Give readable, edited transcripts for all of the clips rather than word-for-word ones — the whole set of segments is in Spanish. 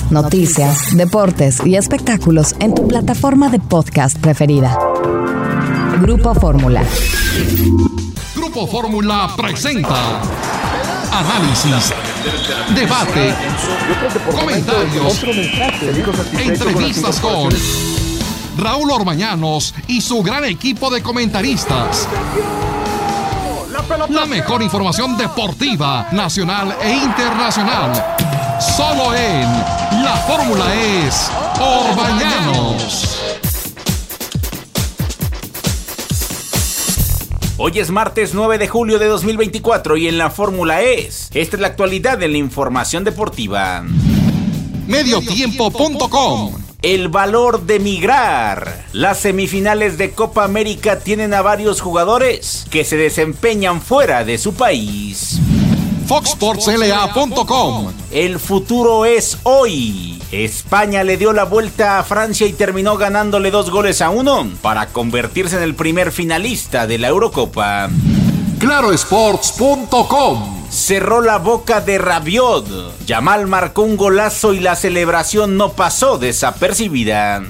noticias, deportes y espectáculos en tu plataforma de podcast preferida. Grupo Fórmula. Grupo Fórmula presenta análisis, debate, comentarios, entrevistas con Raúl Orbañanos y su gran equipo de comentaristas. La mejor información deportiva, nacional e internacional. Solo en La Fórmula es Orbañanos. Hoy es martes 9 de julio de 2024 y en La Fórmula esta es la actualidad de la información deportiva. Mediotiempo.com. El valor de migrar. Las semifinales de Copa América tienen a varios jugadores que se desempeñan fuera de su país. FoxSportsLA.com. El futuro es hoy. España le dio la vuelta a Francia y terminó ganándole 2-1 para convertirse en el primer finalista de la Eurocopa. ClaroSports.com. Cerró la boca de Rabiot. Yamal marcó un golazo y la celebración no pasó desapercibida.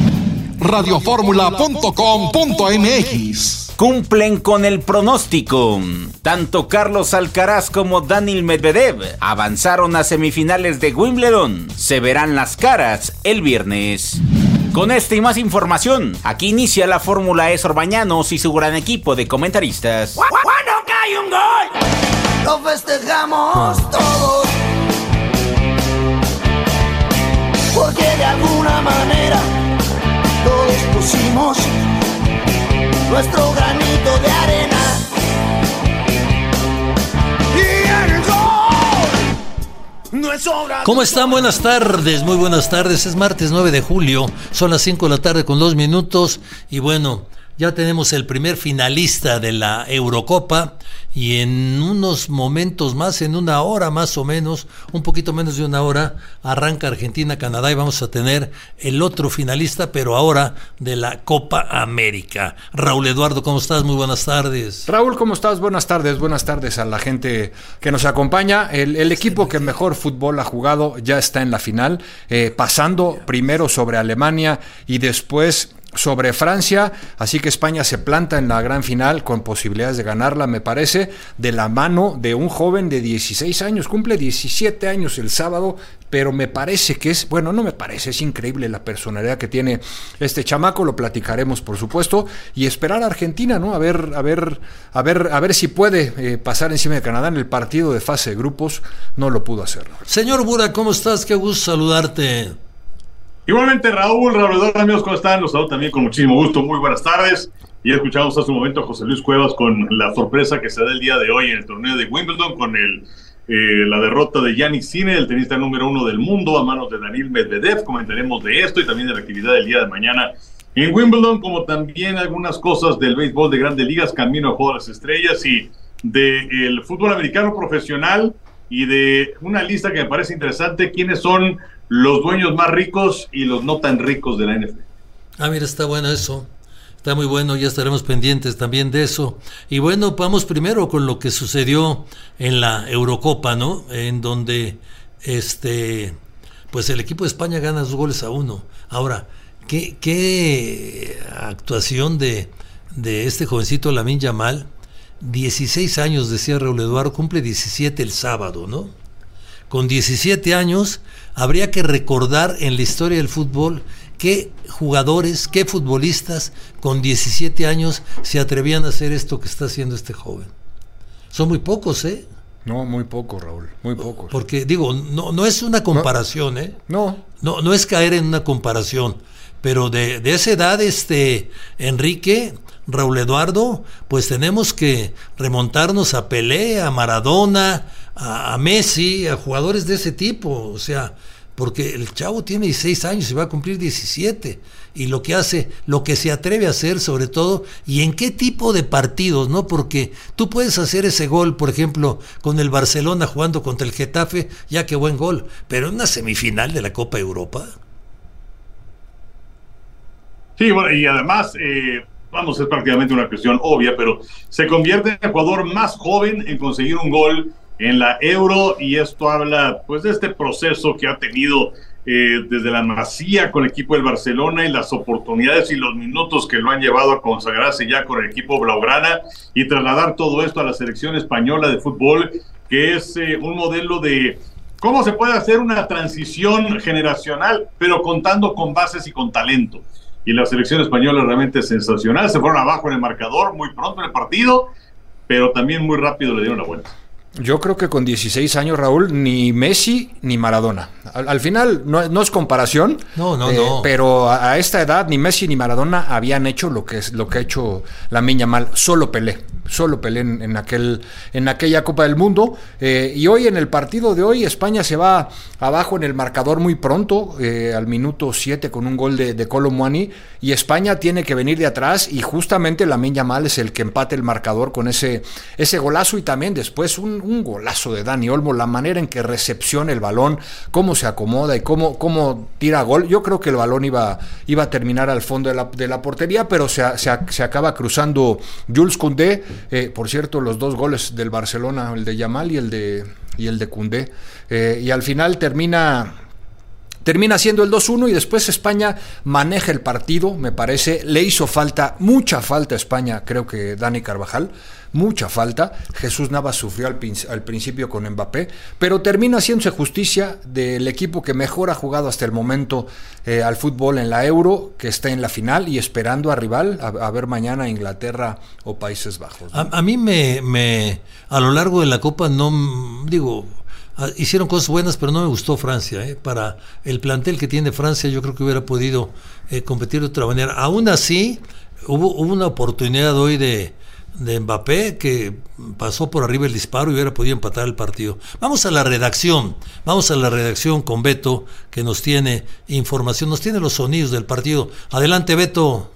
Radioformula.com.mx. Cumplen con el pronóstico. Tanto Carlos Alcaraz como Daniil Medvedev avanzaron a semifinales de Wimbledon. Se verán las caras el viernes. Con esta y más información, aquí inicia La Fórmula es Orbañanos y su gran equipo de comentaristas. ¡Cuando cae un gol! Lo festejamos todos, porque de alguna manera todos pusimos nuestro granito de arena. Y el gol no es obra. ¿Cómo están? Buenas tardes, muy buenas tardes. Es martes 9 de julio, son las 5 de la tarde con 2 minutos y bueno, ya tenemos el primer finalista de la Eurocopa y en unos momentos más, en una hora más o menos, un poquito menos de una hora, arranca Argentina-Canadá y vamos a tener el otro finalista, pero ahora de la Copa América. Raúl Eduardo, ¿cómo estás? Muy buenas tardes. Raúl, ¿cómo estás? Buenas tardes a la gente que nos acompaña. El equipo que mejor fútbol ha jugado ya está en la final, pasando primero sobre Alemania y después sobre Francia, así que España se planta en la gran final con posibilidades de ganarla, me parece, de la mano de un joven de 16 años, cumple 17 años el sábado, pero me parece que es, bueno, no me parece, es increíble la personalidad que tiene este chamaco, lo platicaremos por supuesto, y esperar a Argentina, ¿no? A ver si puede pasar encima de Canadá en el partido de fase de grupos, no lo pudo hacer. Señor Bura, ¿cómo estás? Qué gusto saludarte. Igualmente, Raúl Eduardo, amigos, ¿cómo están? Los saludo también con muchísimo gusto, muy buenas tardes. Y escuchamos hace un momento a José Luis Cuevas con la sorpresa que se da el día de hoy en el torneo de Wimbledon con la derrota de Jannik Sinner, el tenista número 1 del mundo, a manos de Daniil Medvedev. Comentaremos de esto y también de la actividad del día de mañana en Wimbledon, como también algunas cosas del béisbol de Grandes Ligas, camino a Juego de las Estrellas y del fútbol americano profesional y de una lista que me parece interesante, quiénes son los dueños más ricos y los no tan ricos de la NFL. Ah, mira, está bueno eso. Está muy bueno, ya estaremos pendientes también de eso. Y bueno, vamos primero con lo que sucedió en la Eurocopa, ¿no? En donde pues el equipo de España gana 2-1. Ahora, qué actuación de este jovencito Lamine Yamal. 16 años, decía Raúl Eduardo, cumple 17 el sábado, ¿no? Con 17 años habría que recordar en la historia del fútbol qué jugadores, qué futbolistas con 17 años se atrevían a hacer esto que está haciendo este joven. Son muy pocos, ¿eh? No, muy pocos, Raúl, muy pocos. Porque digo, no es una comparación, ¿eh? No es caer en una comparación, pero de esa edad, Enrique, Raúl Eduardo, pues tenemos que remontarnos a Pelé, a Maradona, a Messi, a jugadores de ese tipo, o sea, porque el chavo tiene 16 años y va a cumplir 17, y lo que hace, lo que se atreve a hacer sobre todo, y en qué tipo de partidos, ¿no? Porque tú puedes hacer ese gol, por ejemplo, con el Barcelona jugando contra el Getafe, ya que buen gol, pero en una semifinal de la Copa Europa. Sí, bueno, y además, vamos, es prácticamente una cuestión obvia, pero se convierte en el jugador más joven en conseguir un gol en la Euro, y esto habla pues de este proceso que ha tenido desde la Masía con el equipo del Barcelona y las oportunidades y los minutos que lo han llevado a consagrarse ya con el equipo blaugrana y trasladar todo esto a la selección española de fútbol, que es un modelo de cómo se puede hacer una transición generacional, pero contando con bases y con talento. Y la selección española realmente es sensacional. Se fueron abajo en el marcador muy pronto en el partido, pero también muy rápido le dieron la vuelta. Yo creo que con 16 años, Raúl, ni Messi ni Maradona. Al final no es comparación. No. Pero a esta edad ni Messi ni Maradona habían hecho lo que ha hecho Lamine Yamal. Solo Pelé en aquella Copa del Mundo. Y hoy, en el partido de hoy, España se va abajo en el marcador muy pronto, al minuto 7 con un gol de Kolo Muani, y España tiene que venir de atrás, y justamente Lamine Yamal es el que empate el marcador con ese golazo, y también después un golazo de Dani Olmo, la manera en que recepciona el balón, cómo se acomoda y cómo tira gol. Yo creo que el balón iba a terminar al fondo de la portería, pero se acaba cruzando Jules Koundé. Por cierto, los 2 goles del Barcelona, el de Yamal y el de Koundé, y al final termina siendo el 2-1, y después España maneja el partido. Me parece, le hizo mucha falta a España, creo que Dani Carvajal, mucha falta. Jesús Navas sufrió al principio con Mbappé, pero termina haciéndose justicia del equipo que mejor ha jugado hasta el momento al fútbol en la Euro, que está en la final y esperando a rival, a ver mañana Inglaterra o Países Bajos, ¿no? A mí a lo largo de la Copa hicieron cosas buenas, pero no me gustó Francia. Para el plantel que tiene Francia, yo creo que hubiera podido competir de otra manera. Aún así, hubo una oportunidad hoy de Mbappé, que pasó por arriba el disparo y hubiera podido empatar el partido. Vamos a la redacción con Beto, que nos tiene información, nos tiene los sonidos del partido. Adelante, Beto.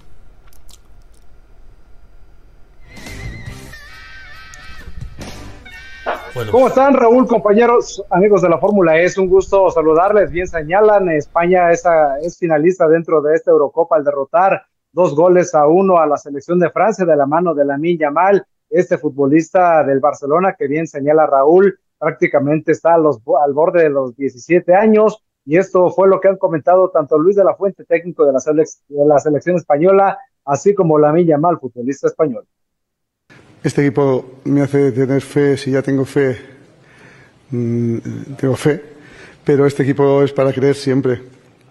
Bueno. ¿Cómo están, Raúl, compañeros, amigos de la Fórmula E? Es un gusto saludarles. Bien señalan, España es finalista dentro de esta Eurocopa al derrotar 2-1 a la selección de Francia de la mano de Lamine Yamal, este futbolista del Barcelona que bien señala Raúl, prácticamente está al borde de los 17 años, y esto fue lo que han comentado tanto Luis de la Fuente, técnico de la selección española, así como Lamine Yamal, futbolista español. Este equipo me hace tener fe. Si ya tengo fe, pero este equipo es para creer siempre.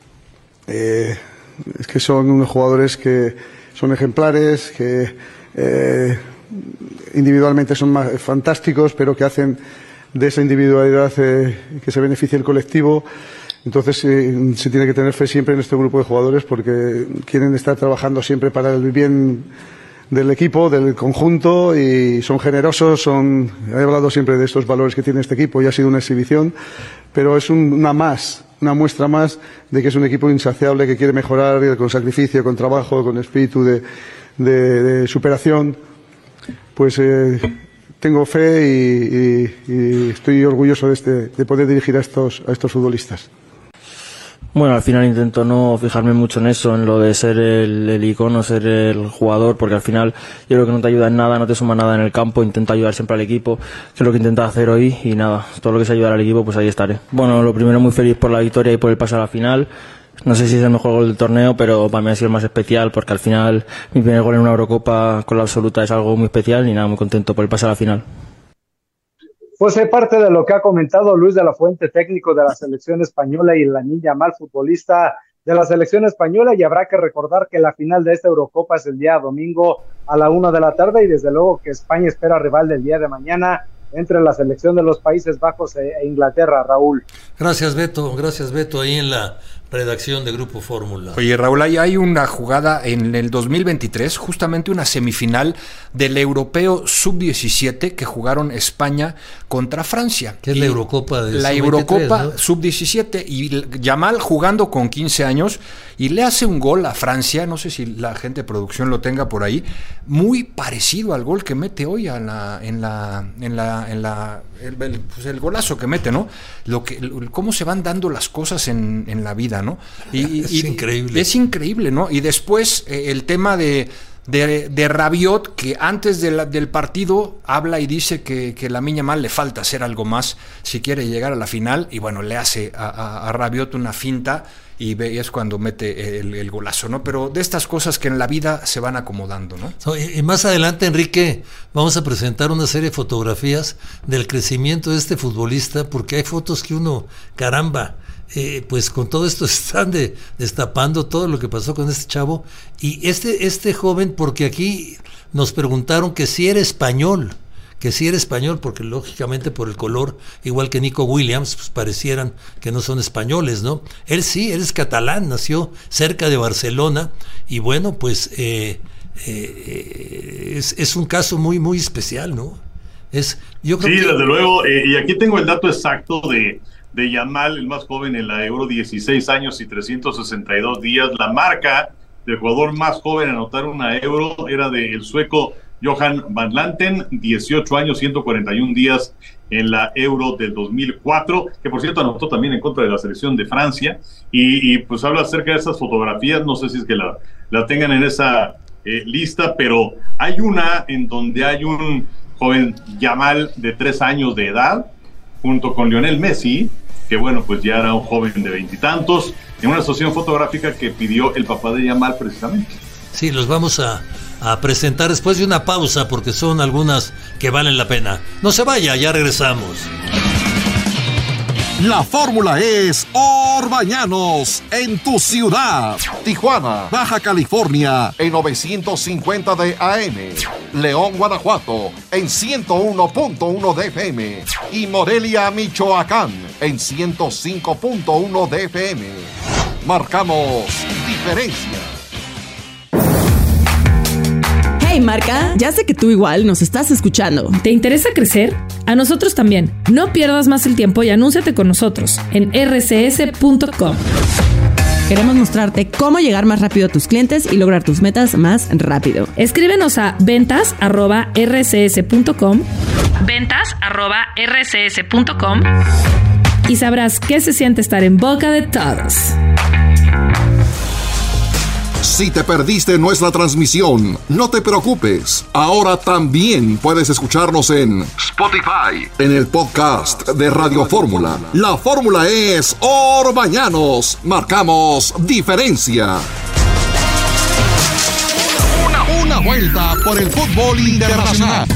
Es que son unos jugadores que son ejemplares, que individualmente son fantásticos, pero que hacen de esa individualidad que se beneficie el colectivo. Entonces se tiene que tener fe siempre en este grupo de jugadores, porque quieren estar trabajando siempre para el bien del equipo, del conjunto, y son generosos. He hablado siempre de estos valores que tiene este equipo y ha sido una exhibición, pero es una muestra más de que es un equipo insaciable, que quiere mejorar con sacrificio, con trabajo, con espíritu de superación. Pues tengo fe y estoy orgulloso de poder dirigir a estos futbolistas. Bueno, al final intento no fijarme mucho en eso, en lo de ser el icono, ser el jugador, porque al final yo creo que no te ayuda en nada, no te suma nada en el campo. Intento ayudar siempre al equipo, que es lo que intento hacer hoy, y nada, todo lo que sea ayudar al equipo, pues ahí estaré. Bueno, lo primero, muy feliz por la victoria y por el pase a la final. No sé si es el mejor gol del torneo, pero para mí ha sido el más especial, porque al final mi primer gol en una Eurocopa con la absoluta es algo muy especial, y nada, muy contento por el pase a la final. Pues es parte de lo que ha comentado Luis de la Fuente, técnico de la selección española, y Lamine Yamal, futbolista de la selección española, y habrá que recordar que la final de esta Eurocopa es el día domingo a la 1 de la tarde, y desde luego que España espera rival del día de mañana entre la selección de los Países Bajos e Inglaterra, Raúl. Gracias, Beto, ahí en la redacción de Grupo Fórmula. Oye, Raúl, hay una jugada en el 2023, justamente una semifinal del Europeo Sub-17 que jugaron España contra Francia. ¿Qué es la Eurocopa de la Eurocopa, ¿no? Sub-17, y Yamal jugando con 15 años y le hace un gol a Francia, no sé si la gente de producción lo tenga por ahí, muy parecido al gol que mete hoy el golazo que mete, ¿no? Cómo se van dando las cosas en la vida, ¿no? Es increíble. Es increíble, ¿no? Y después el tema de de Rabiot, que antes del partido habla y dice que Lamine Yamal le falta hacer algo más si quiere llegar a la final, y bueno, le hace a Rabiot una finta y es cuando mete el golazo, ¿no? Pero de estas cosas que en la vida se van acomodando, ¿no? Y más adelante, Enrique, vamos a presentar una serie de fotografías del crecimiento de este futbolista, porque hay fotos que uno, caramba, pues con todo esto están destapando todo lo que pasó con este chavo. Y este joven, porque aquí nos preguntaron que si era español, porque lógicamente por el color, igual que Nico Williams, pues parecieran que no son españoles, ¿no? Él sí, él es catalán, nació cerca de Barcelona, y bueno, pues es un caso muy, muy especial, ¿no? Yo creo desde luego, y aquí tengo el dato exacto de Yamal, el más joven en la Euro, 16 años y 362 días. La marca del jugador más joven en anotar una Euro era del sueco Johan Van Lanten, 18 años, 141 días en la Euro del 2004, que por cierto anotó también en contra de la selección de Francia, y pues habla acerca de esas fotografías. No sé si es que la tengan en esa lista, pero hay una en donde hay un joven Yamal de 3 años de edad, junto con Lionel Messi, que bueno, pues ya era un joven de 20 y tantos, en una sesión fotográfica que pidió el papá de Yamal precisamente. Sí, los vamos a presentar después de una pausa, porque son algunas que valen la pena. No se vaya, ya regresamos. La fórmula es Orbañanos en tu ciudad. Tijuana, Baja California, en 950 de AM. León, Guanajuato, en 101.1 de FM. Y Morelia, Michoacán, en 105.1 de FM. Marcamos diferencia. Hey Marca, ya sé que tú igual nos estás escuchando. ¿Te interesa crecer? A nosotros también. No pierdas más el tiempo y anúnciate con nosotros en rcs.com. Queremos mostrarte cómo llegar más rápido a tus clientes y lograr tus metas más rápido. Escríbenos a ventas@rcs.com, ventas@rcs.com, y sabrás qué se siente estar en boca de todos. Si te perdiste nuestra transmisión, no te preocupes. Ahora también puedes escucharnos en Spotify, en el podcast de Radio Fórmula. La fórmula es Orbañanos. Marcamos diferencia. Una vuelta por el fútbol internacional.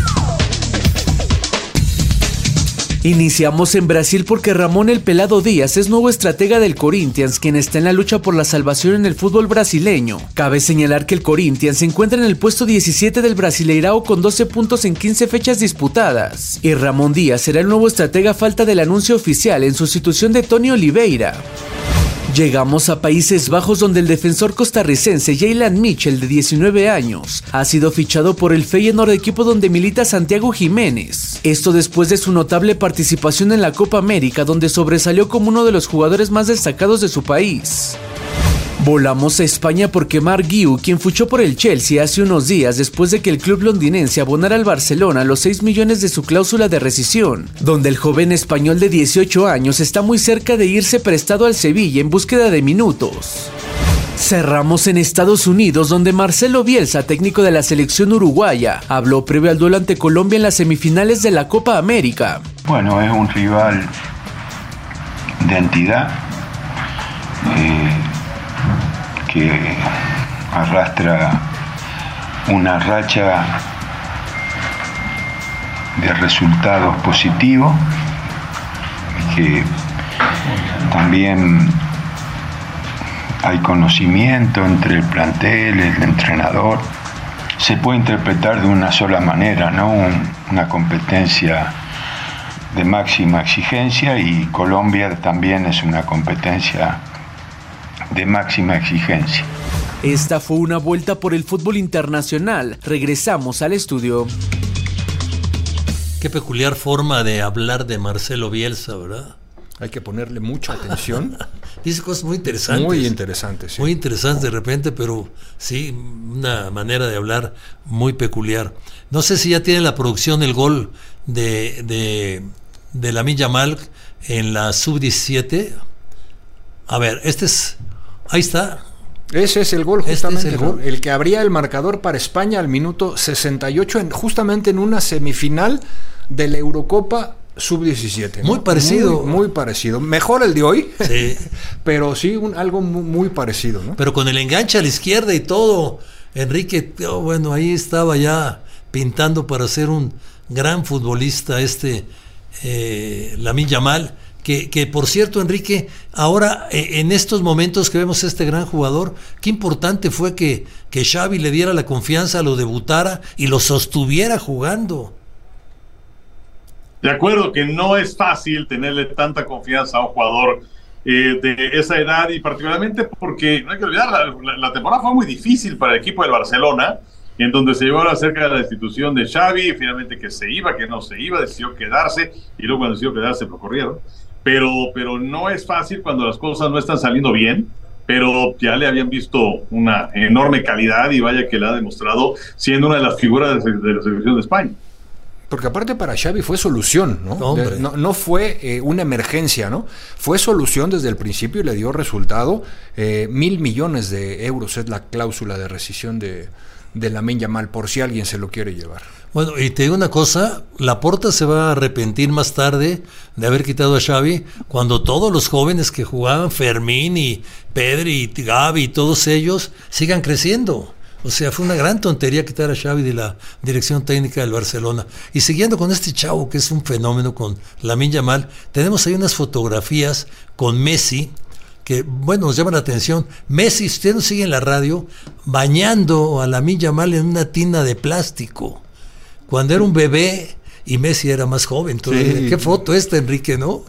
Iniciamos en Brasil porque Ramón El Pelado Díaz es nuevo estratega del Corinthians, quien está en la lucha por la salvación en el fútbol brasileño. Cabe señalar que el Corinthians se encuentra en el puesto 17 del Brasileirao con 12 puntos en 15 fechas disputadas, y Ramón Díaz será el nuevo estratega a falta del anuncio oficial en sustitución de Tony Oliveira. Llegamos a Países Bajos, donde el defensor costarricense Jaylan Mitchell, de 19 años, ha sido fichado por el Feyenoord, equipo donde milita Santiago Jiménez. Esto después de su notable participación en la Copa América, donde sobresalió como uno de los jugadores más destacados de su país. Volamos a España porque Marc Guiu, quien fichó por el Chelsea hace unos días después de que el club londinense abonara al Barcelona los 6 millones de su cláusula de rescisión, donde el joven español de 18 años está muy cerca de irse prestado al Sevilla en búsqueda de minutos. Cerramos en Estados Unidos, donde Marcelo Bielsa, técnico de la selección uruguaya, habló previo al duelo ante Colombia en las semifinales de la Copa América. Bueno, es un rival de entidad, que arrastra una racha de resultados positivos, que también hay conocimiento entre el plantel, el entrenador. Se puede interpretar de una sola manera, ¿no? Una competencia de máxima exigencia, y Colombia también es una competencia de máxima exigencia. Esta fue una vuelta por el fútbol internacional. Regresamos al estudio. Qué peculiar forma de hablar de Marcelo Bielsa, ¿verdad? Hay que ponerle mucha atención. Dice cosas muy interesantes. Muy interesantes, sí. Muy interesantes de repente, pero sí, una manera de hablar muy peculiar. No sé si ya tiene la producción el gol de Lamine Yamal en la sub-17. A ver, ahí está. Ese es el gol, justamente, el que abría el marcador para España al minuto 68, justamente en una semifinal de la Eurocopa Sub-17. Muy parecido. Muy parecido. Mejor el de hoy, sí. Pero sí algo muy parecido, ¿no? Pero con el enganche a la izquierda y todo, Enrique, bueno, ahí estaba ya pintando para ser un gran futbolista Lamine Yamal. Que por cierto, Enrique, ahora en estos momentos que vemos a este gran jugador, qué importante fue que Xavi le diera la confianza, lo debutara y lo sostuviera jugando. De acuerdo que no es fácil tenerle tanta confianza a un jugador de esa edad, y particularmente porque, no hay que olvidar, la temporada fue muy difícil para el equipo del Barcelona, en donde se llegó a acerca de la destitución de Xavi, finalmente que se iba, que no se iba, decidió quedarse, y luego cuando decidió quedarse lo corrieron. Pero no es fácil cuando las cosas no están saliendo bien, pero ya le habían visto una enorme calidad y vaya que la ha demostrado siendo una de las figuras de la selección de España. Porque aparte para Xavi fue solución, ¿no? No fue una emergencia, ¿no? Fue solución desde el principio y le dio resultado. 1.000 millones de euros es la cláusula de rescisión de Lamine Yamal, por si alguien se lo quiere llevar. Bueno, y te digo una cosa, Laporta se va a arrepentir más tarde de haber quitado a Xavi, cuando todos los jóvenes que jugaban, Fermín y Pedri y Gavi y todos ellos, sigan creciendo. O sea, fue una gran tontería quitar a Xavi de la dirección técnica del Barcelona. Y siguiendo con este chavo que es un fenómeno, con Lamine Yamal, tenemos ahí unas fotografías con Messi, que, bueno, nos llama la atención. Messi, si usted nos sigue en la radio, bañando a Lamine Yamal en una tina de plástico, cuando era un bebé y Messi era más joven todavía. Sí. Qué foto Enrique, ¿no?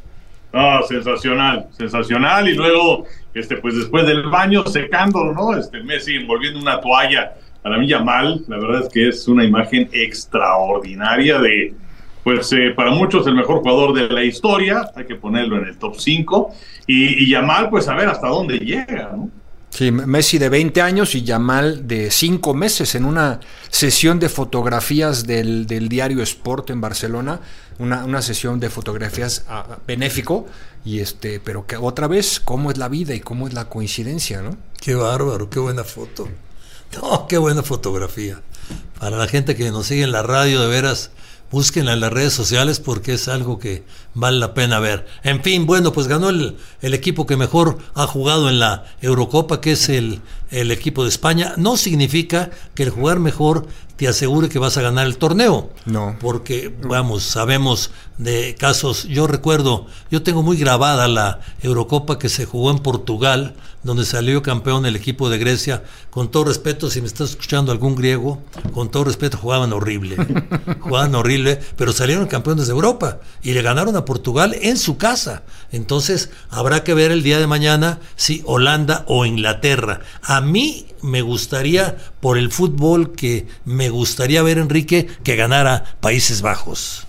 Sensacional. Y luego, pues después del baño, secándolo, ¿no? Messi envolviendo una toalla a Lamine Yamal. La verdad es que es una imagen extraordinaria de, pues para muchos el mejor jugador de la historia. Hay que ponerlo en el top 5. Y Yamal, pues a ver hasta dónde llega, ¿no? Sí, Messi de 20 años y Yamal de 5 meses en una sesión de fotografías del diario Sport en Barcelona, una sesión de fotografías benéfico, y pero que otra vez, cómo es la vida y cómo es la coincidencia, ¿no? Qué bárbaro, qué buena foto. No, qué buena fotografía. Para la gente que nos sigue en la radio, de veras, búsquenla en las redes sociales porque es algo que vale la pena ver. En fin, bueno, pues ganó el equipo que mejor ha jugado en la Eurocopa, que es el equipo de España. No significa que el jugar mejor te asegure que vas a ganar el torneo. No. Porque, vamos, sabemos de casos. Yo tengo muy grabada la Eurocopa que se jugó en Portugal, donde salió campeón el equipo de Grecia. Con todo respeto, si me estás escuchando algún griego, con todo respeto, jugaban horrible, pero salieron campeones de Europa y le ganaron a Portugal en su casa. Entonces habrá que ver el día de mañana si Holanda o Inglaterra. A mí me gustaría, por el fútbol que me gustaría ver, Enrique, que ganara Países Bajos.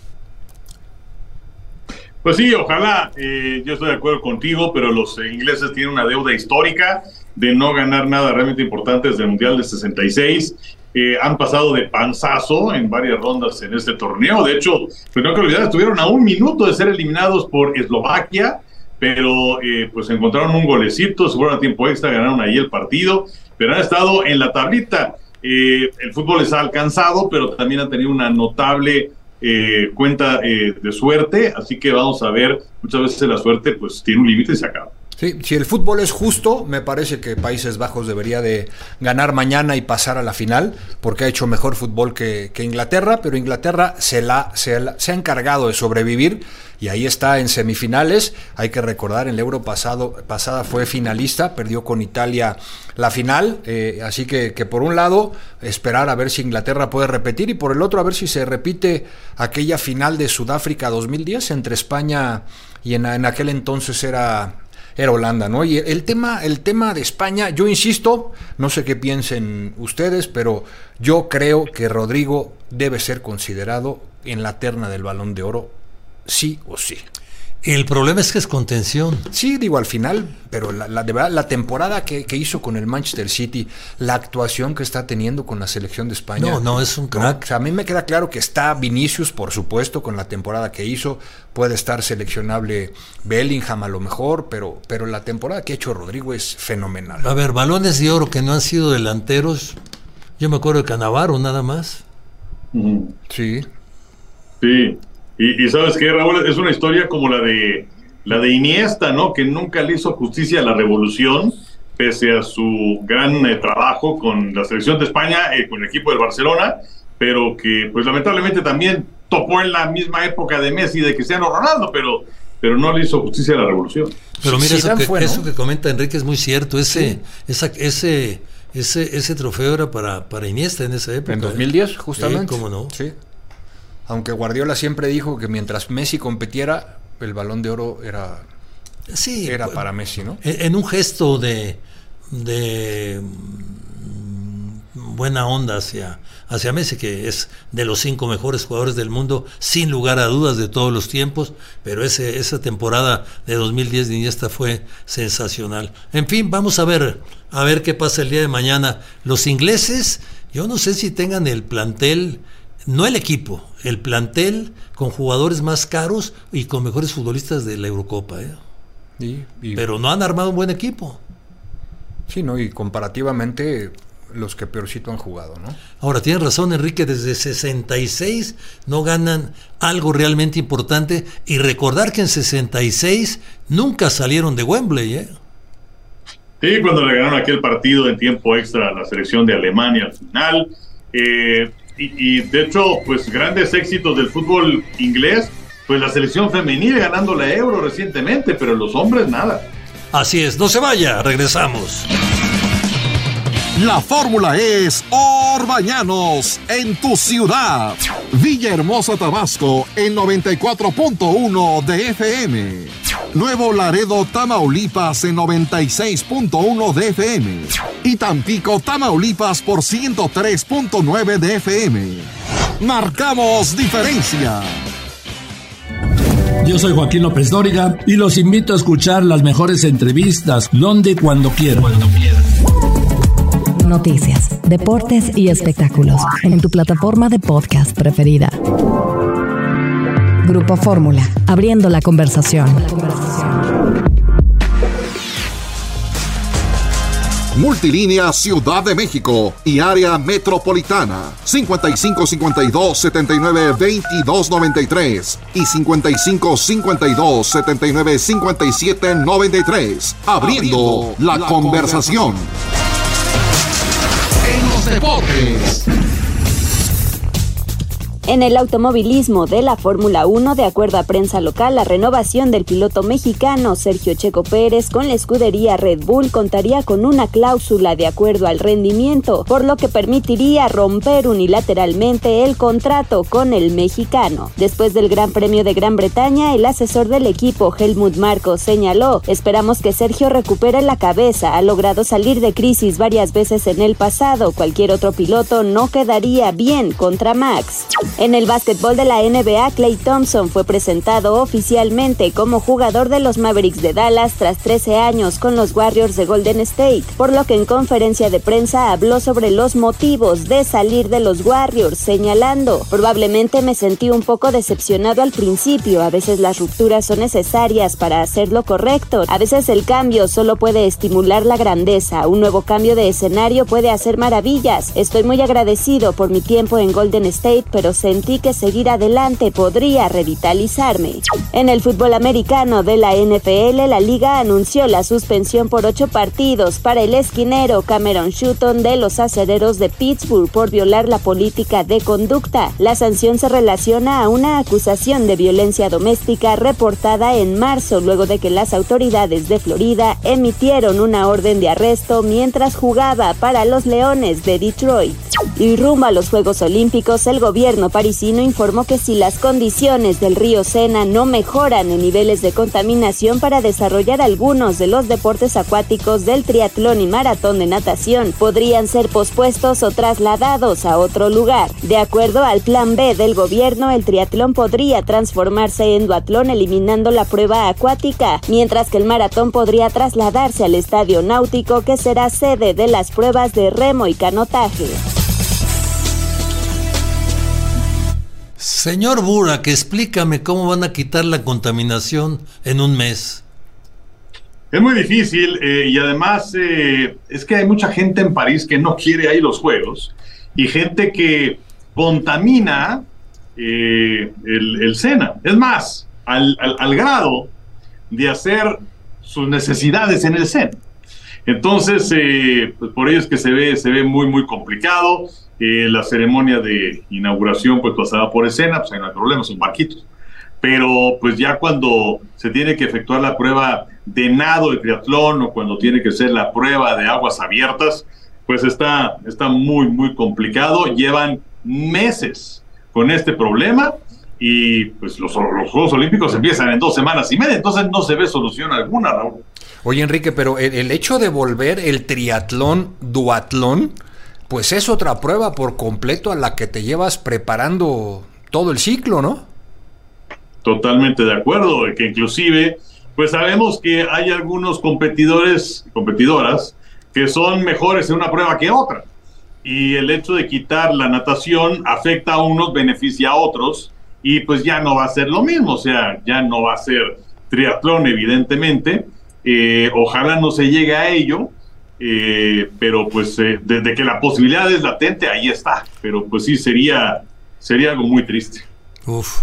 Pues sí, ojalá, yo estoy de acuerdo contigo, pero los ingleses tienen una deuda histórica de no ganar nada realmente importante desde el Mundial de 66. Han pasado de panzazo en varias rondas en este torneo. De hecho, pues no hay que olvidar, estuvieron a 1 minuto de ser eliminados por Eslovaquia, pero pues encontraron un golecito, se fueron a tiempo extra, ganaron ahí el partido, pero han estado en la tablita. El fútbol les ha alcanzado, pero también han tenido una notable cuenta de suerte, así que vamos a ver, muchas veces la suerte pues tiene un límite y se acaba. Sí, si el fútbol es justo, me parece que Países Bajos debería de ganar mañana y pasar a la final, porque ha hecho mejor fútbol que Inglaterra, pero Inglaterra se ha encargado de sobrevivir y ahí está en semifinales. Hay que recordar, en el Euro pasada fue finalista, perdió con Italia la final, así que por un lado esperar a ver si Inglaterra puede repetir, y por el otro a ver si se repite aquella final de Sudáfrica 2010 entre España y en aquel entonces era Holanda, ¿no? Y el tema de España, yo insisto, no sé qué piensen ustedes, pero yo creo que Rodrigo debe ser considerado en la terna del Balón de Oro, sí o sí. El problema es que es contención. Sí, digo, al final, pero de verdad, la temporada que hizo con el Manchester City, la actuación que está teniendo con la selección de España. No, es un crack. O sea, a mí me queda claro que está Vinicius, por supuesto, con la temporada que hizo. Puede estar seleccionable Bellingham a lo mejor, pero la temporada que ha hecho Rodrigo es fenomenal. A ver, balones de oro que no han sido delanteros. Yo me acuerdo de Cannavaro, nada más. Sí. Sí. Y ¿sabes qué, Raúl? Es una historia como la de Iniesta, ¿no? Que nunca le hizo justicia a la revolución, pese a su gran trabajo con la selección de España, con el equipo del Barcelona, pero que pues lamentablemente también topó en la misma época de Messi, de Cristiano Ronaldo, pero no le hizo justicia a la revolución. Pero mira, eso que comenta Enrique es muy cierto. Ese trofeo era para Iniesta en esa época. En 2010, justamente. ¿Cómo no? Sí. Aunque Guardiola siempre dijo que mientras Messi competiera, el Balón de Oro era para Messi, ¿no? En un gesto de buena onda hacia Messi, que es de los 5 mejores jugadores del mundo, sin lugar a dudas, de todos los tiempos, pero esa temporada de 2010 de Iniesta fue sensacional. En fin, vamos a ver qué pasa el día de mañana. Los ingleses, yo no sé si tengan el plantel, no el equipo, el plantel con jugadores más caros y con mejores futbolistas de la Eurocopa, pero no han armado un buen equipo. Sí, ¿no? Y comparativamente los que peorcito han jugado, ¿no? Ahora, tienes razón, Enrique, desde 66 no ganan algo realmente importante, y recordar que en 66 nunca salieron de Wembley, Sí, cuando le ganaron aquel partido en tiempo extra a la selección de Alemania al final, y de hecho, pues grandes éxitos del fútbol inglés, pues la selección femenil ganando la Euro recientemente, pero los hombres nada. Así es, no se vaya, regresamos. La fórmula es Orbañanos en tu ciudad. Villahermosa, Tabasco en 94.1 de FM. Nuevo Laredo, Tamaulipas en 96.1 de FM. Y Tampico, Tamaulipas por 103.9 de FM. Marcamos diferencia. Yo soy Joaquín López Dóriga y los invito a escuchar las mejores entrevistas donde y cuando quieran. Noticias, deportes y espectáculos en tu plataforma de podcast preferida. Grupo Fórmula, abriendo la conversación. Multilínea Ciudad de México y área metropolitana 5552-792293 y 5552-795793. Abriendo la conversación. En los deportes. En el automovilismo de la Fórmula 1, de acuerdo a prensa local, la renovación del piloto mexicano Sergio Checo Pérez con la escudería Red Bull contaría con una cláusula de acuerdo al rendimiento, por lo que permitiría romper unilateralmente el contrato con el mexicano. Después del Gran Premio de Gran Bretaña, el asesor del equipo Helmut Marko señaló: "Esperamos que Sergio recupere la cabeza, ha logrado salir de crisis varias veces en el pasado, cualquier otro piloto no quedaría bien contra Max". En el básquetbol de la NBA, Klay Thompson fue presentado oficialmente como jugador de los Mavericks de Dallas tras 13 años con los Warriors de Golden State, por lo que en conferencia de prensa habló sobre los motivos de salir de los Warriors, señalando: "Probablemente me sentí un poco decepcionado al principio, a veces las rupturas son necesarias para hacer lo correcto, a veces el cambio solo puede estimular la grandeza, un nuevo cambio de escenario puede hacer maravillas, estoy muy agradecido por mi tiempo en Golden State, pero sentí que seguir adelante podría revitalizarme". En el fútbol americano de la NFL, la liga anunció la suspensión por 8 partidos para el esquinero Cameron Sutton de los Acereros de Pittsburgh por violar la política de conducta. La sanción se relaciona a una acusación de violencia doméstica reportada en marzo, luego de que las autoridades de Florida emitieron una orden de arresto mientras jugaba para los Leones de Detroit. Y rumbo a los Juegos Olímpicos, el gobierno parisino informó que si las condiciones del río Sena no mejoran en niveles de contaminación para desarrollar algunos de los deportes acuáticos del triatlón y maratón de natación, podrían ser pospuestos o trasladados a otro lugar. De acuerdo al plan B del gobierno, el triatlón podría transformarse en duatlón eliminando la prueba acuática, mientras que el maratón podría trasladarse al estadio náutico, que será sede de las pruebas de remo y canotaje. Señor Burak, explícame cómo van a quitar la contaminación en un mes. Es muy difícil y además es que hay mucha gente en París que no quiere ahí los juegos y gente que contamina el Sena. Es más, al grado de hacer sus necesidades en el Sena. Entonces, pues por ello es que se ve muy, muy complicado. La ceremonia de inauguración pues pasaba por escena, pues ahí no hay problema, son barquitos. Pero pues ya cuando se tiene que efectuar la prueba de nado de triatlón o cuando tiene que ser la prueba de aguas abiertas, pues está muy, muy complicado. Llevan meses con este problema y pues los Juegos Olímpicos empiezan en 2 semanas y media, entonces no se ve solución alguna, Raúl. Oye, Enrique, pero el hecho de volver el triatlón duatlón, pues es otra prueba por completo a la que te llevas preparando todo el ciclo, ¿no? Totalmente de acuerdo, que inclusive, pues sabemos que hay algunos competidoras que son mejores en una prueba que otra. Y el hecho de quitar la natación afecta a unos, beneficia a otros, y pues ya no va a ser lo mismo, o sea, ya no va a ser triatlón, evidentemente. Ojalá no se llegue a ello, pero pues desde que la posibilidad es latente, ahí está, pero pues sí sería algo muy triste. Uf.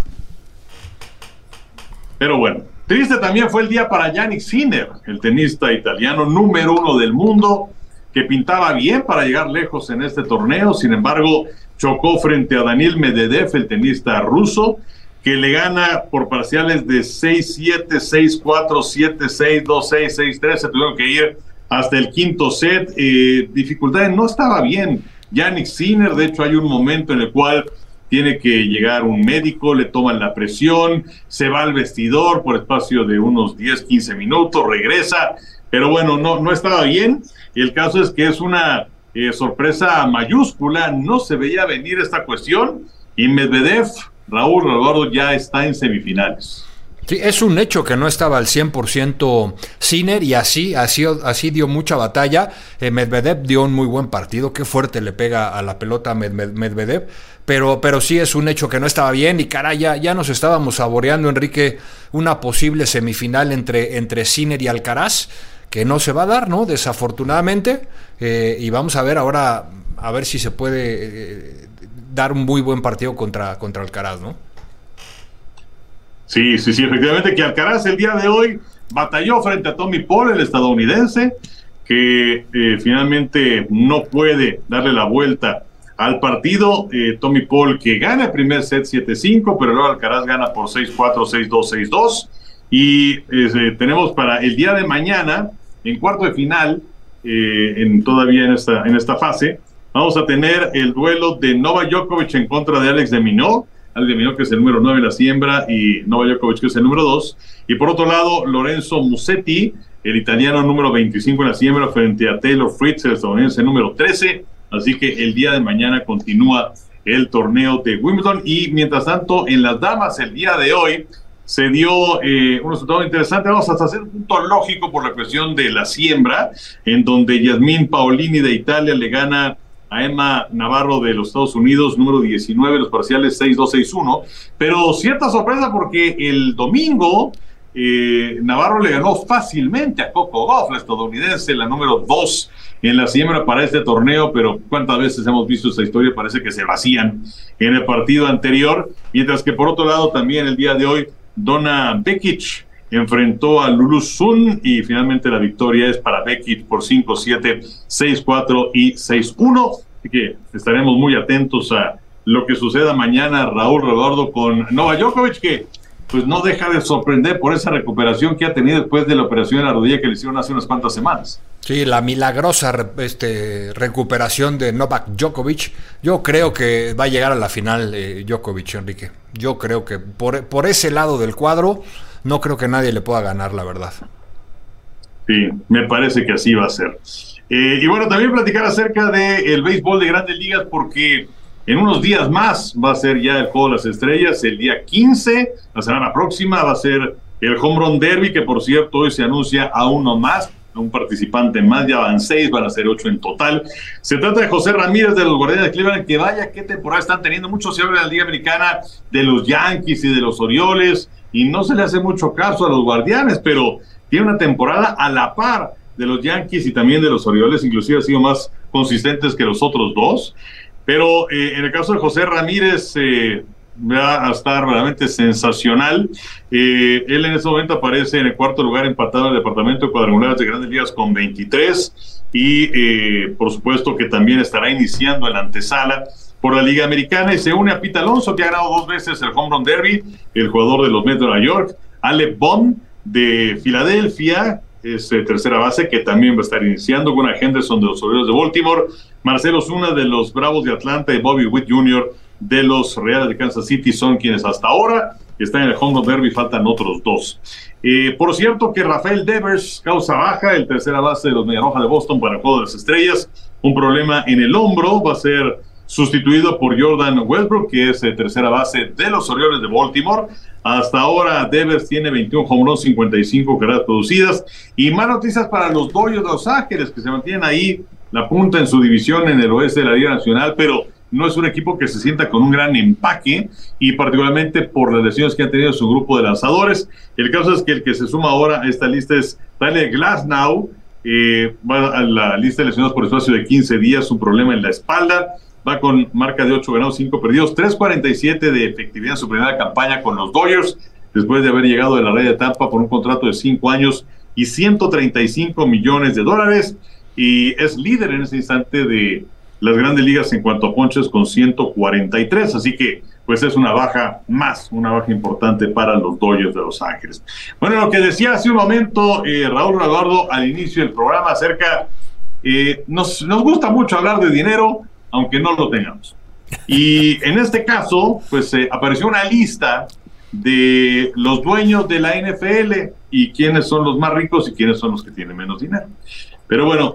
Pero bueno, triste también fue el día para Jannik Sinner, el tenista italiano número 1 del mundo, que pintaba bien para llegar lejos en este torneo. Sin embargo, chocó frente a Daniil Medvedev, el tenista ruso, que le gana por parciales de 6-7, 6-4, 7-6, 2-6, 6-3. Se tuvieron que ir hasta el quinto set. Dificultades, no estaba bien Jannik Sinner. De hecho, hay un momento en el cual tiene que llegar un médico, le toman la presión, se va al vestidor por espacio de unos 10, 15 minutos, regresa, pero bueno, no estaba bien. Y el caso es que es una sorpresa mayúscula, no se veía venir esta cuestión, y Medvedev, Raúl Eduardo, ya está en semifinales. Sí, es un hecho que no estaba al 100% Sinner, y así dio mucha batalla. Medvedev dio un muy buen partido, qué fuerte le pega a la pelota Medvedev, pero sí es un hecho que no estaba bien, y caray, ya nos estábamos saboreando, Enrique, una posible semifinal entre Sinner y Alcaraz, que no se va a dar, ¿no? Desafortunadamente, y vamos a ver ahora, a ver si se puede dar un muy buen partido contra Alcaraz, ¿no? Sí, efectivamente, que Alcaraz el día de hoy batalló frente a Tommy Paul, el estadounidense, que finalmente no puede darle la vuelta al partido. Tommy Paul que gana el primer set 7-5, pero luego Alcaraz gana por 6-4, 6-2, 6-2. Y tenemos para el día de mañana, en cuarto de final, todavía en esta fase, vamos a tener el duelo de Novak Djokovic en contra de Alex de Minaur. Alex de Minaur, que es el número 9 en la siembra, y Novak Djokovic, que es el número 2. Y por otro lado, Lorenzo Musetti, el italiano número 25 en la siembra, frente a Taylor Fritz, el estadounidense número 13. Así que el día de mañana continúa el torneo de Wimbledon. Y mientras tanto, en las damas, el día de hoy se dio un resultado interesante. Vamos hasta hacer un punto lógico por la cuestión de la siembra, en donde Yasmín Paolini de Italia le gana a Emma Navarro de los Estados Unidos, número 19, los parciales 6-2, 6-1. Pero cierta sorpresa, porque el domingo Navarro le ganó fácilmente a Coco Gauff, la estadounidense, la número 2 en la siembra para este torneo. Pero cuántas veces hemos visto esta historia, parece que se vacían en el partido anterior. Mientras que por otro lado también el día de hoy Donna Bekic enfrentó a Lulu Sun, y finalmente la victoria es para Bekic por 5-7, 6-4 y 6-1. Así que estaremos muy atentos a lo que suceda mañana, Raúl Eduardo, con Novak Djokovic, que pues no deja de sorprender por esa recuperación que ha tenido después de la operación en la rodilla que le hicieron hace unas cuantas semanas. Sí, la milagrosa recuperación de Novak Djokovic. Yo creo que va a llegar a la final Djokovic, Enrique. Yo creo que por ese lado del cuadro no creo que nadie le pueda ganar, la verdad. Sí, me parece que así va a ser. Y bueno, también platicar acerca del béisbol de Grandes Ligas, porque en unos días más va a ser ya el Juego de las Estrellas. El día 15, la semana próxima, va a ser el Home Run Derby, que por cierto hoy se anuncia a uno más, a un participante más. Ya van 6, van a ser 8 en total. Se trata de José Ramírez de los Guardianes de Cleveland, que vaya qué temporada están teniendo. Mucho se habla de la Liga Americana de los Yankees y de los Orioles, y no se le hace mucho caso a los Guardianes, pero tiene una temporada a la par de los Yankees y también de los Orioles, inclusive ha sido más consistentes que los otros dos. Pero en el caso de José Ramírez va a estar realmente sensacional. Él en este momento aparece en el cuarto lugar, empatado en el departamento de cuadrangulares de Grandes Ligas con 23, y por supuesto que también estará iniciando en la antesala por la Liga Americana, y se une a Pete Alonso, que ha ganado 2 veces el Home Run Derby, el jugador de los Mets de Nueva York. Alec Bohm de Filadelfia es tercera base, que también va a estar iniciando. Gunnar Henderson de los Orioles de Baltimore, Marcell Ozuna de los Bravos de Atlanta y Bobby Witt Jr. de los Reales de Kansas City son quienes hasta ahora están en el Home Run Derby. Faltan otros 2. Por cierto que Rafael Devers, causa baja, el tercera base de los Medias Rojas de Boston para el Juego de las Estrellas, un problema en el hombro, va a ser sustituido por Jordan Westbrook, que es tercera base de los Orioles de Baltimore. Hasta ahora Devers tiene 21 home runs, 55 carreras producidas. Y más noticias para los Dodgers de Los Ángeles, que se mantienen ahí la punta en su división en el oeste de la Liga Nacional, pero no es un equipo que se sienta con un gran empaque, y particularmente por las lesiones que han tenido su grupo de lanzadores. El caso es que el que se suma ahora a esta lista es Tyler Glasnow, va a la lista de lesionados por espacio de 15 días, un problema en la espalda. Va con marca de 8 ganados, 5 perdidos, 3.47 de efectividad en su primera campaña con los Dodgers, después de haber llegado de la Red de Tampa por un contrato de 5 años y $135 millones, y es líder en ese instante de las Grandes Ligas en cuanto a ponches con 143, así que pues es una baja importante para los Dodgers de Los Ángeles. Bueno, lo que decía hace un momento Raúl Eduardo al inicio del programa acerca, nos gusta mucho hablar de dinero, aunque no lo tengamos. Y en este caso, pues apareció una lista de los dueños de la NFL y quiénes son los más ricos y quiénes son los que tienen menos dinero. Pero bueno,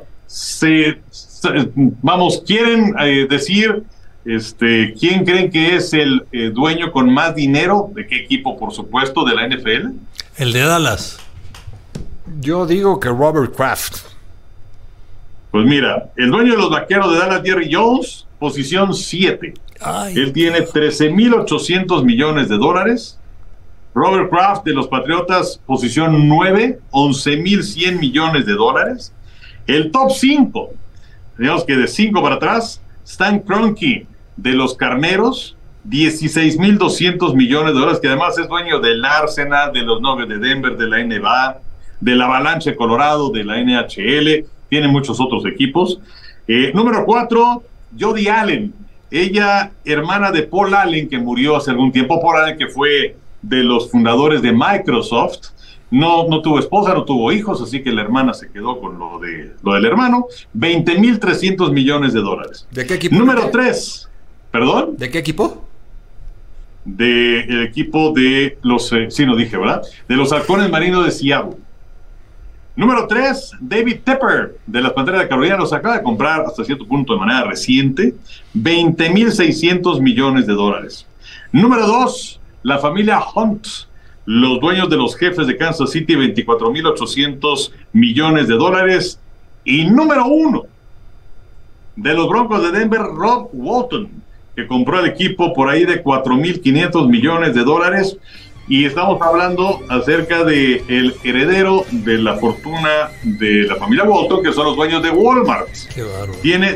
quieren decir quién creen que es el dueño con más dinero, de qué equipo, por supuesto, de la NFL. El de Dallas. Yo digo que Robert Kraft. Pues mira, el dueño de los Vaqueros de Dallas, Jerry Jones, posición 7. Él tiene $13,800 millones. Robert Kraft de los Patriotas, posición 9, $11,100 millones. El top 5, digamos que de 5 para atrás, Stan Kroenke de los Carneros, $16,200 millones, que además es dueño del Arsenal, de los Nuggets de Denver, de la NBA, de la Avalanche de Colorado, de la NHL. Tiene muchos otros equipos. Número 4, Jody Allen. Ella, hermana de Paul Allen, que murió hace algún tiempo. Paul Allen, que fue de los fundadores de Microsoft. No tuvo esposa, no tuvo hijos, así que la hermana se quedó con lo del hermano. $20,300 millones. ¿De qué equipo? Número 3. ¿Perdón? ¿De qué equipo? Del equipo de los... sí, no dije, ¿verdad? De los Halcones Marinos de Seattle. Número 3, David Tepper, de las Panteras de Carolina, los acaba de comprar hasta cierto punto de manera reciente, $20,600 millones. Número 2, la familia Hunt, los dueños de los Jefes de Kansas City, $24,800 millones. Y número 1, de los Broncos de Denver, Rob Walton, que compró el equipo por ahí de $4,500 millones. Y estamos hablando acerca de el heredero de la fortuna de la familia Walton, que son los dueños de Walmart. Qué bárbaro. Tiene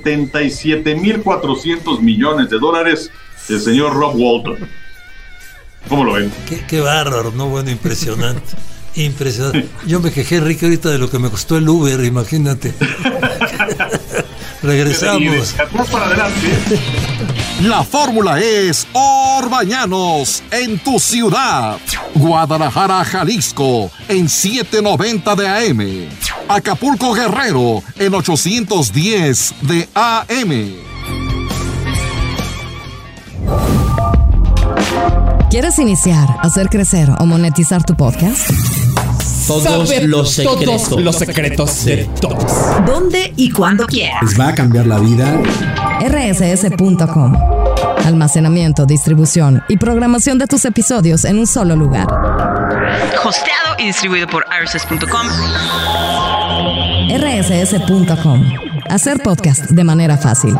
$77,400 millones, el señor Rob Walton. ¿Cómo lo ven? Qué bárbaro, ¿no? Bueno, impresionante. Impresionante. Yo me quejé, Enrique, ahorita de lo que me costó el Uber, imagínate. Regresamos. Atrás para adelante. La fórmula es Orbañanos en tu ciudad. Guadalajara, Jalisco en 790 de AM. Acapulco, Guerrero en 810 de AM. ¿Quieres iniciar, hacer crecer o monetizar tu podcast? Todos los secretos de todos. ¿Dónde y cuándo quieras? Les va a cambiar la vida. rss.com. Almacenamiento, distribución y programación de tus episodios en un solo lugar. Hosteado y distribuido por rss.com. rss.com. Hacer podcast de manera fácil.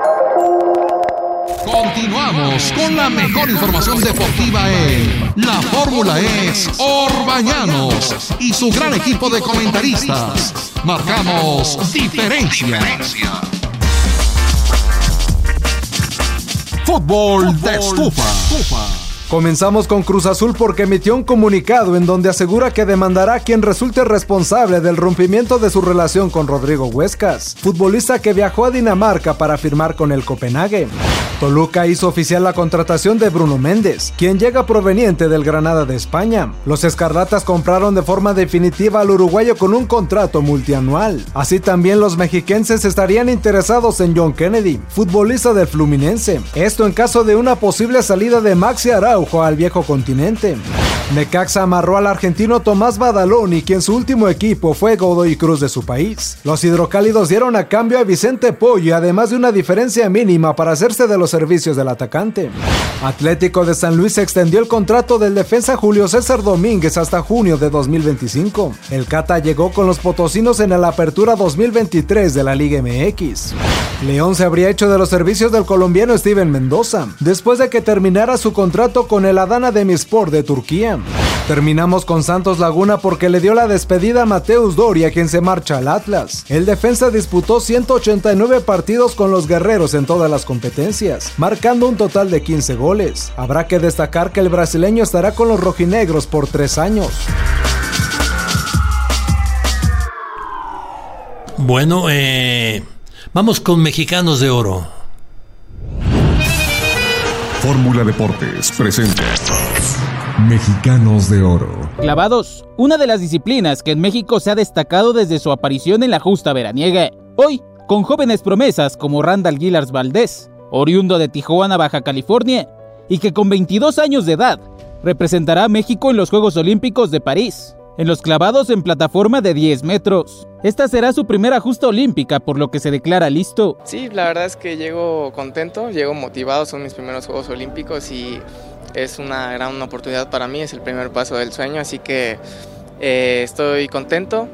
Continuamos con la mejor información deportiva en La Fórmula es Orbañanos y su gran equipo de comentaristas. Marcamos diferencia. Fútbol de estufa. Comenzamos con Cruz Azul porque emitió un comunicado en donde asegura que demandará a quien resulte responsable del rompimiento de su relación con Rodrigo Huescas, futbolista que viajó a Dinamarca para firmar con el Copenhague. Toluca hizo oficial la contratación de Bruno Méndez, quien llega proveniente del Granada de España. Los escarlatas compraron de forma definitiva al uruguayo con un contrato multianual. Así también los mexiquenses estarían interesados en John Kennedy, futbolista del Fluminense. Esto en caso de una posible salida de Maxi Araujo al viejo continente. Necaxa amarró al argentino Tomás Badaloni, quien su último equipo fue Godoy Cruz de su país. Los hidrocálidos dieron a cambio a Vicente Pollo, además de una diferencia mínima para hacerse de los servicios del atacante. Atlético de San Luis extendió el contrato del defensa Julio César Domínguez hasta junio de 2025. El Cata llegó con los potosinos en la apertura 2023 de la Liga MX. León se habría hecho de los servicios del colombiano Steven Mendoza, después de que terminara su contrato con el Adana Demirspor de Turquía. Terminamos con Santos Laguna porque le dio la despedida a Mateus Doria, quien se marcha al Atlas. El defensa disputó 189 partidos con los guerreros en todas las competencias, marcando un total de 15 goles. Habrá que destacar que el brasileño estará con los rojinegros por 3 años. Bueno, vamos con Mexicanos de Oro. Fórmula Deportes presenta Mexicanos de Oro. Clavados, una de las disciplinas que en México se ha destacado desde su aparición en la justa veraniega. Hoy, con jóvenes promesas como Randall Guilars Valdés, oriundo de Tijuana, Baja California, y que con 22 años de edad representará a México en los Juegos Olímpicos de París, en los clavados en plataforma de 10 metros. Esta será su primera justa olímpica, por lo que se declara listo. Sí, la verdad es que llego contento, llego motivado, son mis primeros Juegos Olímpicos y es una gran oportunidad para mí, es el primer paso del sueño, así que estoy contento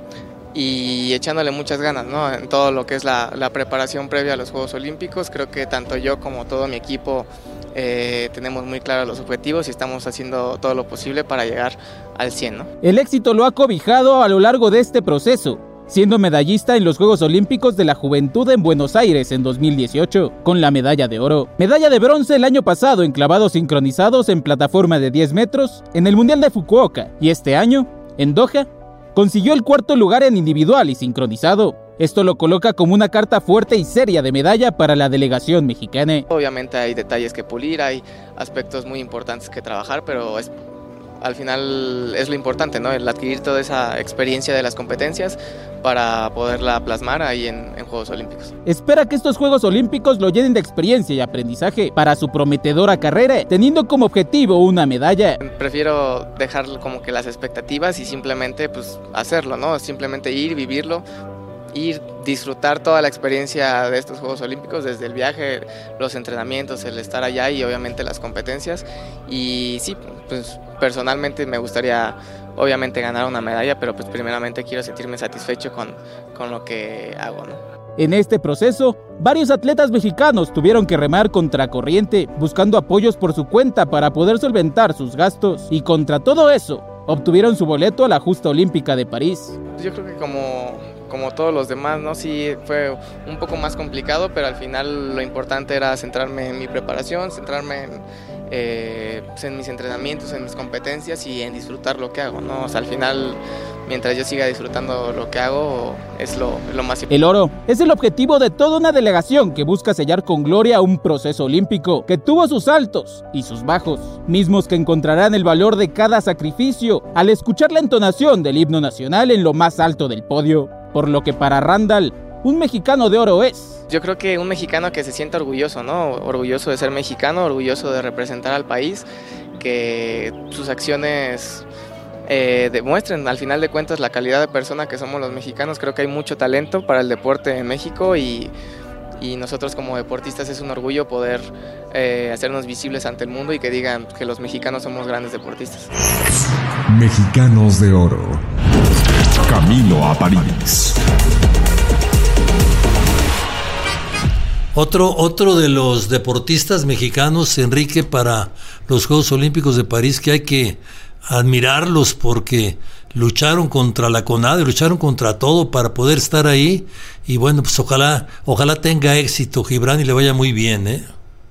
y echándole muchas ganas, ¿no? En todo lo que es la preparación previa a los Juegos Olímpicos. Creo que tanto yo como todo mi equipo tenemos muy claros los objetivos y estamos haciendo todo lo posible para llegar al 100, ¿no? El éxito lo ha cobijado a lo largo de este proceso, siendo medallista en los Juegos Olímpicos de la Juventud en Buenos Aires en 2018, con la medalla de oro. Medalla de bronce el año pasado en clavados sincronizados en plataforma de 10 metros en el Mundial de Fukuoka, y este año, en Doha, consiguió el 4º lugar en individual y sincronizado. Esto lo coloca como una carta fuerte y seria de medalla para la delegación mexicana. Obviamente hay detalles que pulir, hay aspectos muy importantes que trabajar, pero al final es lo importante, ¿no? El adquirir toda esa experiencia de las competencias para poderla plasmar ahí en Juegos Olímpicos. Espera que estos Juegos Olímpicos lo llenen de experiencia y aprendizaje para su prometedora carrera, teniendo como objetivo una medalla. Prefiero dejar como que las expectativas y simplemente pues hacerlo, ¿no? Simplemente ir, vivirlo, ir, disfrutar toda la experiencia de estos Juegos Olímpicos, desde el viaje, los entrenamientos, el estar allá y obviamente las competencias. Y sí, pues personalmente me gustaría obviamente ganar una medalla, pero pues primeramente quiero sentirme satisfecho con lo que hago, ¿no? En este proceso, varios atletas mexicanos tuvieron que remar contracorriente, buscando apoyos por su cuenta para poder solventar sus gastos, y contra todo eso, obtuvieron su boleto a la justa olímpica de París. Yo creo que como todos los demás, ¿no? Sí fue un poco más complicado, pero al final lo importante era centrarme en mi preparación, centrarme en mis entrenamientos, en mis competencias y en disfrutar lo que hago, ¿no? O sea, al final mientras yo siga disfrutando lo que hago, es lo más importante. El oro es el objetivo de toda una delegación que busca sellar con gloria un proceso olímpico que tuvo sus altos y sus bajos, mismos que encontrarán el valor de cada sacrificio al escuchar la entonación del himno nacional en lo más alto del podio, por lo que para Randall, un mexicano de oro es. Yo creo que un mexicano que se sienta orgulloso, ¿no? Orgulloso de ser mexicano, orgulloso de representar al país, que sus acciones demuestren al final de cuentas la calidad de persona que somos los mexicanos. Creo que hay mucho talento para el deporte en México y nosotros como deportistas es un orgullo poder hacernos visibles ante el mundo y que digan que los mexicanos somos grandes deportistas. Mexicanos de oro. Camino a París. Otro de los deportistas mexicanos, Enrique, para los Juegos Olímpicos de París, que hay que admirarlos porque lucharon contra la CONADE, lucharon contra todo para poder estar ahí, y bueno, pues ojalá tenga éxito Gibran y le vaya muy bien, ¿eh?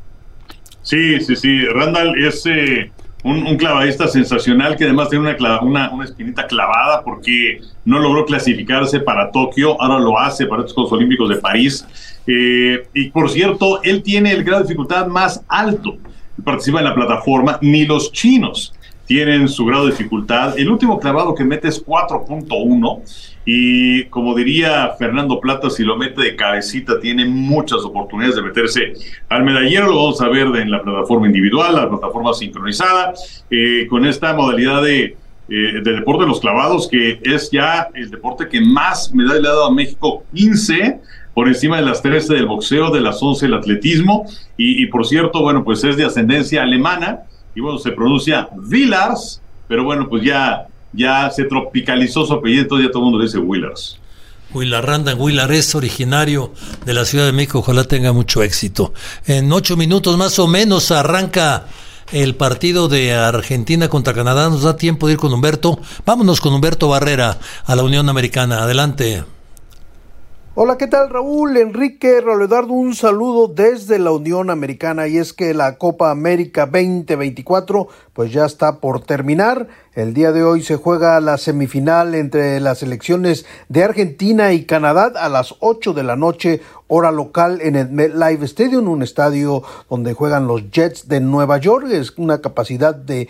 Sí, Randall es un clavadista sensacional que además tiene una espinita clavada porque no logró clasificarse para Tokio, ahora lo hace para estos Juegos Olímpicos de París. Y por cierto, él tiene el grado de dificultad más alto, participa en la plataforma, ni los chinos tienen su grado de dificultad. El último clavado que mete es 4.1 y como diría Fernando Plata, si lo mete de cabecita tiene muchas oportunidades de meterse al medallero. Lo vamos a ver en la plataforma individual, la plataforma sincronizada, con esta modalidad de deporte de los clavados, que es ya el deporte que más medallas le ha dado a México, 15 por encima de las 13 del boxeo, de las 11 del atletismo, y por cierto, bueno, pues es de ascendencia alemana, y bueno, se pronuncia Villars, pero bueno, pues ya se tropicalizó su apellido, entonces ya todo el mundo le dice Willars. Randall Willars es originario de la Ciudad de México, ojalá tenga mucho éxito. En 8 minutos más o menos arranca el partido de Argentina contra Canadá, nos da tiempo de ir con Humberto. Vámonos con Humberto Barrera a la Unión Americana, adelante. Hola, ¿qué tal, Raúl? Enrique, Raúl Eduardo, un saludo desde la Unión Americana, y es que la Copa América 2024 pues ya está por terminar. El día de hoy se juega la semifinal entre las selecciones de Argentina y Canadá a las 8 de la noche, hora local, en el MetLife Stadium, un estadio donde juegan los Jets de Nueva York. Es una capacidad de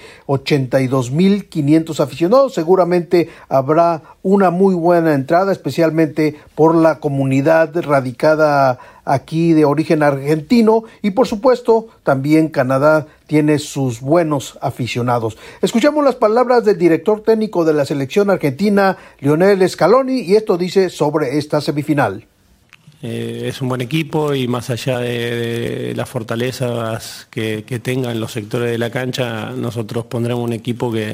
82,500 aficionados. Seguramente habrá una muy buena entrada, especialmente por la comunidad radicada aquí de origen argentino, y por supuesto también Canadá tiene sus buenos aficionados. Escuchamos las palabras del director técnico de la selección argentina, Lionel Scaloni, y esto dice sobre esta semifinal. Es un buen equipo y más allá de las fortalezas que tengan los sectores de la cancha, nosotros pondremos un equipo que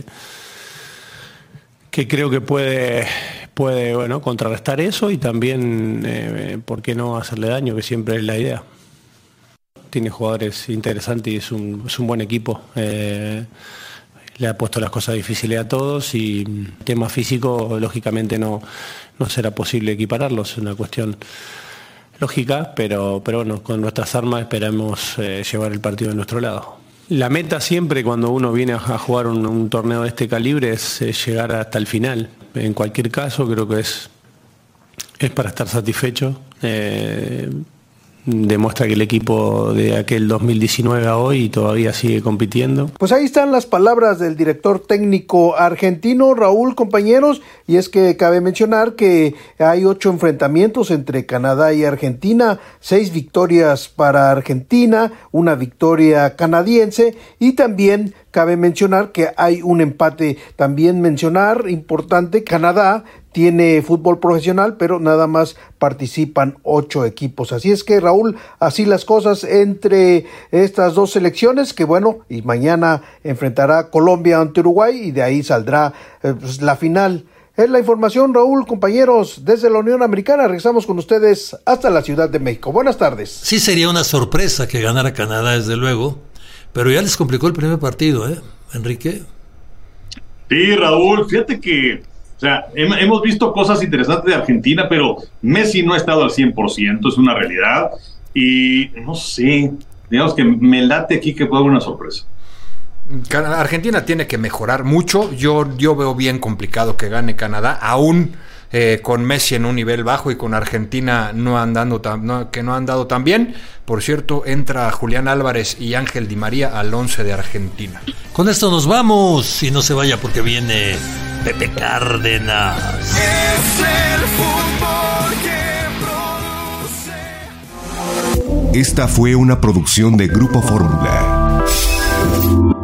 creo que puede bueno, contrarrestar eso y también, ¿por qué no hacerle daño? Que siempre es la idea. Tiene jugadores interesantes y es un buen equipo. Le ha puesto las cosas difíciles a todos y tema físico, lógicamente no será posible equipararlos. Es una cuestión lógica, pero bueno, con nuestras armas esperamos llevar el partido de nuestro lado. La meta siempre cuando uno viene a jugar un torneo de este calibre es llegar hasta el final. En cualquier caso creo que es para estar satisfecho. Demuestra que el equipo de aquel 2019 a hoy todavía sigue compitiendo. Pues ahí están las palabras del director técnico argentino, Raúl, compañeros, y es que cabe mencionar que hay 8 enfrentamientos entre Canadá y Argentina, 6 victorias para Argentina, 1 victoria canadiense, y también cabe mencionar que hay un empate. También mencionar, importante, Canadá tiene fútbol profesional, pero nada más participan 8 equipos. Así es que, Raúl, así las cosas entre estas dos selecciones, que bueno, y mañana enfrentará Colombia ante Uruguay, y de ahí saldrá pues, la final. Es la información, Raúl, compañeros, desde la Unión Americana. Regresamos con ustedes hasta la Ciudad de México. Buenas tardes. Sí, sería una sorpresa que ganara Canadá, desde luego, pero ya les complicó el primer partido, Enrique. Sí, Raúl, fíjate que o sea, hemos visto cosas interesantes de Argentina, pero Messi no ha estado al 100%, es una realidad. Y no sé, digamos que me late aquí que puede haber una sorpresa. Argentina tiene que mejorar mucho. Yo veo bien complicado que gane Canadá, aún con Messi en un nivel bajo y con Argentina no han dado tan bien. Por cierto, entra Julián Álvarez y Ángel Di María al 11 de Argentina. Con esto nos vamos y no se vaya porque viene Pepe Cárdenas. Es el fútbol que produce. Esta fue una producción de Grupo Fórmula.